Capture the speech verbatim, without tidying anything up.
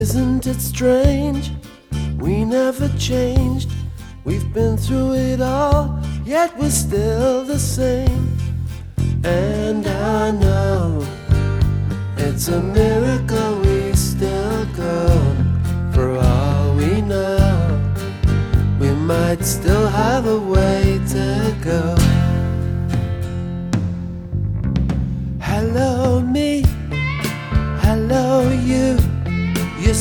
Isn't it strange? We never changed. We've been through it all, yet we're still the same. And I know it's a miracle we still go. For all we know, we might still have a way.